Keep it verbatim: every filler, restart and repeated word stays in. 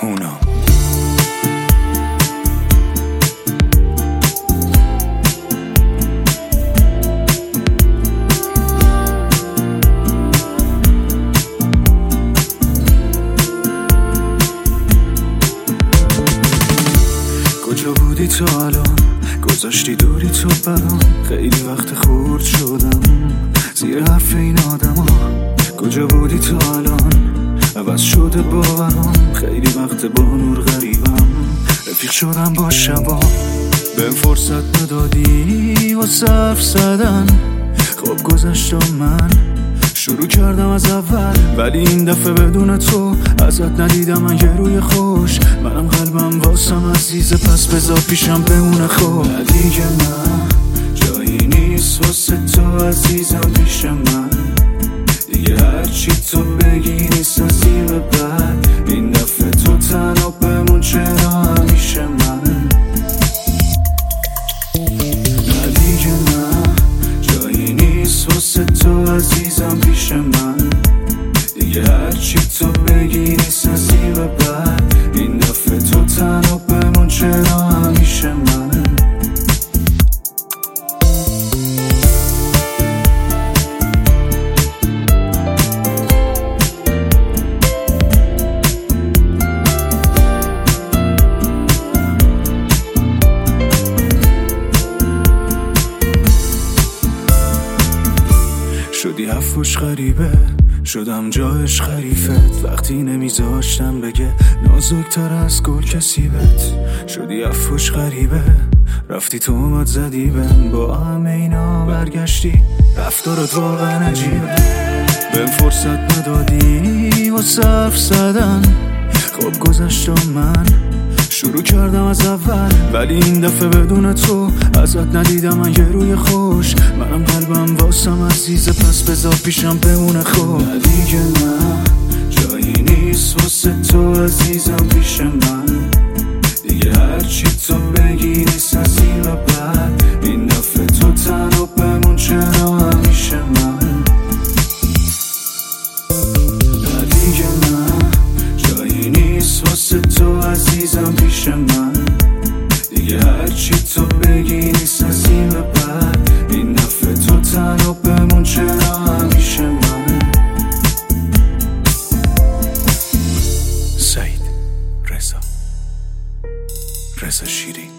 اونا. کجا بودی تو الان؟ گذاشتی دوری تو برام، خیلی وقت خورد شدم زیر حرف این آدم ها. کجا بودی تو الان؟ عوض شده باورم، خیلی وقت با نور غریبم، رفیق شدم با شبا. بهم فرصت ندادی و صرف زدن، خوب گذشت و من شروع کردم از اول، ولی این دفعه بدون تو ازت ندیدم من یه روی خوش. منم قلبم واسم عزیزه، پس بذار پیشم بمونه. خوب دیگه من جایی نیست واسه تو عزیزم پیش من، دیگه هرچی تو بگی نیست از این به بعد. این دفعه تو تنها بمون، چرا همیشه من؟ دیگه من جایی نیست واسه تو عزیزم پیش من، دیگه هرچی تو بگی نیست از این به بعد. این دفعه تو تنها بمون، چرا همیشه من؟ شدی حرفش غریبه، شدم جایش خریفت، وقتی نمیذاشتم بگه نازکتر از گل کسیبت. شدی حرفش غریبه، رفتی تو اومد زدی بهم، با همه اینا برگشتی، رفتارت واقعا عجیبه. بهم فرصت ندادی و صرف زدن، خوب گذشت و من شروع کردم از اول، ولی این دفعه بدون تو ازت ندیدم من یه روی خوش. منم قلبم واسم عزیزه، پس بذار پیشم بمونه. خوب دیگه من جایی نیست واسه تو عزیزم پیش من، دیگه هرچی تو بگی نیست از این به بعد. این دفعه تو تنها بمون، چرا همیشه من؟ دیگه من جایی نیست واسه تو عزیزم پیش من، دیگه هرچی تو بگی نیست از این به بعد. این دفعه تو تنها بمون، چرا همیشه من؟ سعید رضا رضا شیرین.